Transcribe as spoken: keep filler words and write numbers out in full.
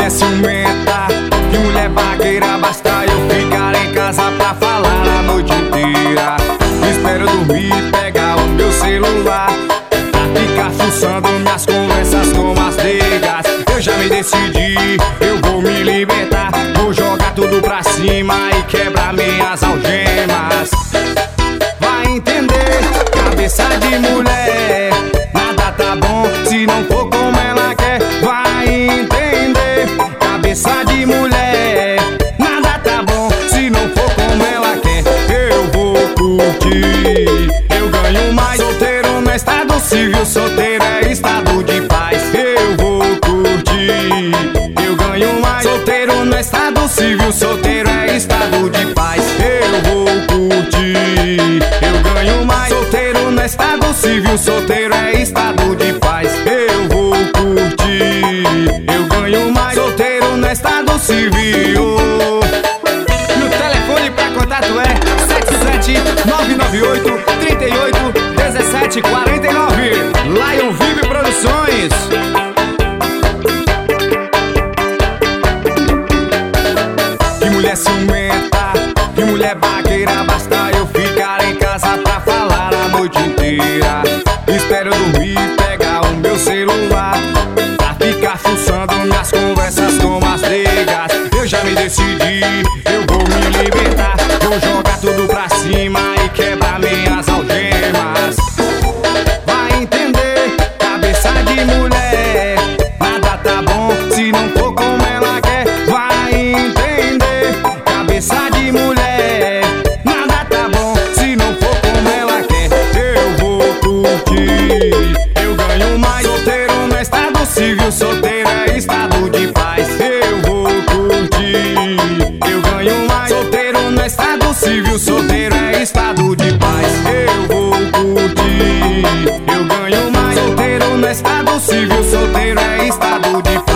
mulher ciumenta, que mulher vaqueira, basta eu ficar em casa pra falar a noite inteira. Espero dormir, pegar o meu celular pra ficar fuçando minhas conversas com as negas. Eu já me decidi, eu vou me libertar, vou jogar tudo pra cima e quebrar minhas algemas. Vai entender, cabeça de mulher, nada tá bom se não for como ela quer. Vai entender, cabeça de mulher, nada tá bom se não for como ela quer. Eu vou curtir, eu ganho mais. Solteiro no estado civil, solteiro é estado de paz. Eu vou curtir, eu ganho mais. Solteiro no estado civil, solteiro é estado de paz. Eu vou curtir, eu ganho mais. Solteiro no estado civil, solteiro é estado de paz. Eu vou curtir, eu ganho mais. Solteiro no estado civil. E o telefone pra contato é sete sete nove nove oito, três oito, um sete quatro nove. Lion Vive Produções. Que mulher ciumenta, que mulher vaqueira, basta eu ficar em casa pra falar a noite inteira. Espero dormir, pegar o meu celular pra ficar fuçando minhas conversas com as negas. Eu já me decidi, eu vou me libertar, vou jogar tudo pra cima e quebrar minhas algemas. Vai entender, cabeça de mulher, nada tá bom se não for como ela quer. Vai entender, cabeça de mulher, nada tá bom se não for como ela quer. Eu vou curtir, eu ganho mais. Solteiro no estado civil, solteiro é estado de paz. Eu vou curtir, eu ganho mais. Solteiro no estado civil, solteiro é estado de paz. Eu vou curtir, eu ganho mais. Solteiro no estado civil, solteiro é estado de paz.